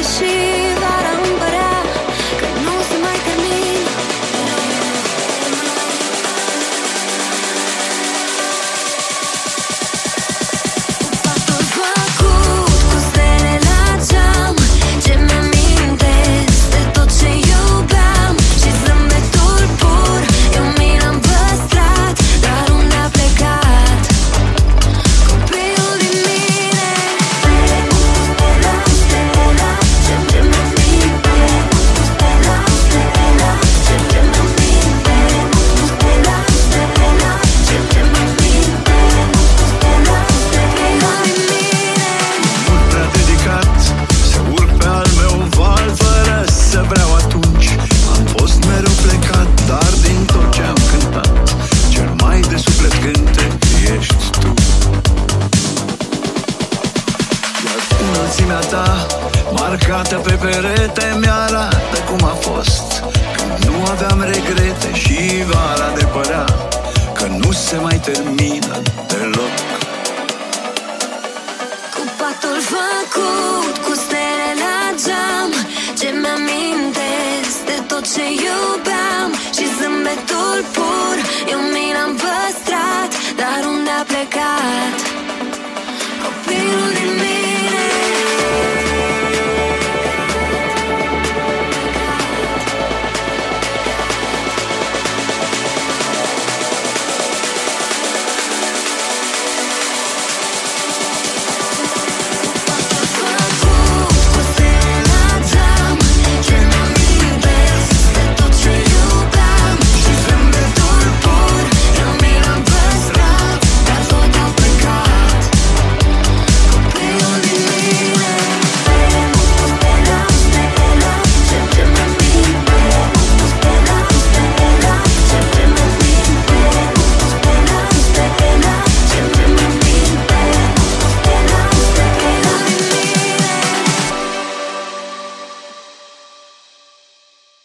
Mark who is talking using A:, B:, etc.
A: și vara îmi părea că nu se mai termină. Patul făcut cu stele la geam, ce mi-amintesc de tot ce iubeam. Și zâmbetul pur, eu mi l-am păstrat, dar unde a plecat copilul din mine? Stela, stela, ce mi-aminte. Stela, stela, ce mi-aminte. Stela, stela, ce mi-aminte. Stela, stela din mine.
B: Mult prea dedicat să urc pe al meu val fără să vreau atunci. Am fost mereu plecat, dar din tot ce am cântat, cel mai de suflet cântec ești tu. Iar înălțimea ta, marcată pe perete, mi-arată cum a fost când nu aveam regrete și vara de părea că nu se mai termină deloc.
A: Cu patul făcut, cu stele la geam, ce mi-amintesc de tot ce iubeam. Și zâmbetul pur, eu mi l-am păstrat, dar unde a plecat copilul din